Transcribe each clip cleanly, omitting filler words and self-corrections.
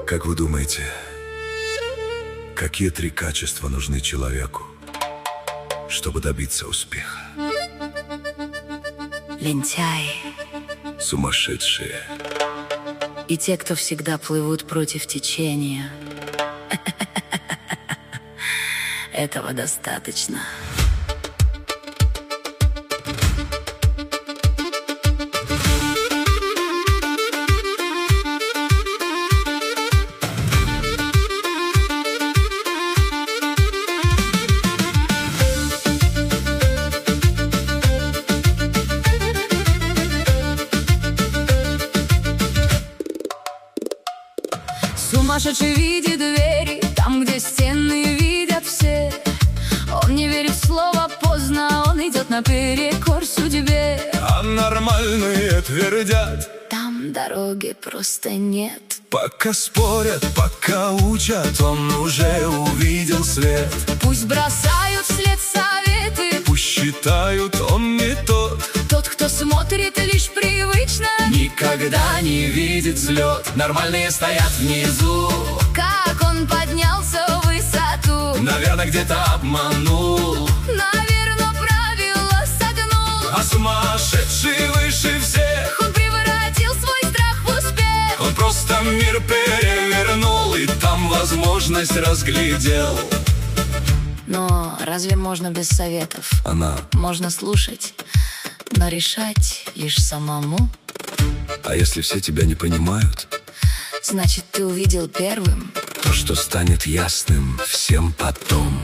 Как вы думаете, какие 3 качества нужны человеку, чтобы добиться успеха? Лентяи Сумасшедшие. и те, кто всегда плывут против течения. Этого достаточно. Сумасшедший видит двери там, где стены видят все. Он не верит в слово поздно, он идет наперекор судьбе. А нормальные твердят: там дороги просто нет. пока спорят, пока учат, он уже увидел свет. Пусть бросают вслед советы, Пусть считают, он не тот, тот, кто смотрит лишь привычно, никогда не видит взлет. Нормальные стоят внизу, как он поднялся в высоту. наверное, где-то обманул, Наверно, правила согнул. а сумасшедший выше всех. Он превратил свой страх в успех. Он просто мир перевернул и там возможность разглядел. Но разве можно без советов? Она, Можно слушать, но решать лишь самому. а если все тебя не понимают, Значит, ты увидел первым. то, что станет ясным всем потом.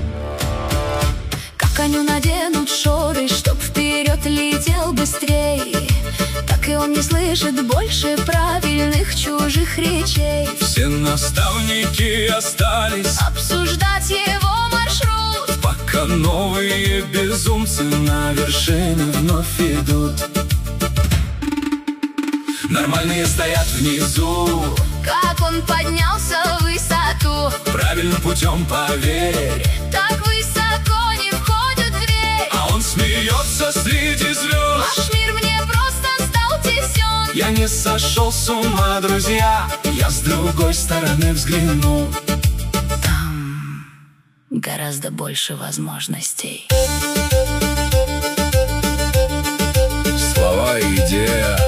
Как коню наденут шоры, чтоб вперед летел быстрей, так и он не слышит больше правильных чужих речей. Все наставники остались, Обсуждать его маршрут, пока новые безумцы на вершины вновь идут. Нормальные стоят внизу, как он поднялся в высоту. правильным путем поверь, Так высоко не входит дверь. а он смеется среди звезд. Ваш мир мне просто стал тесен. Я не сошел с ума, друзья, я с другой стороны взгляну. Там гораздо больше возможностей. Слова и идея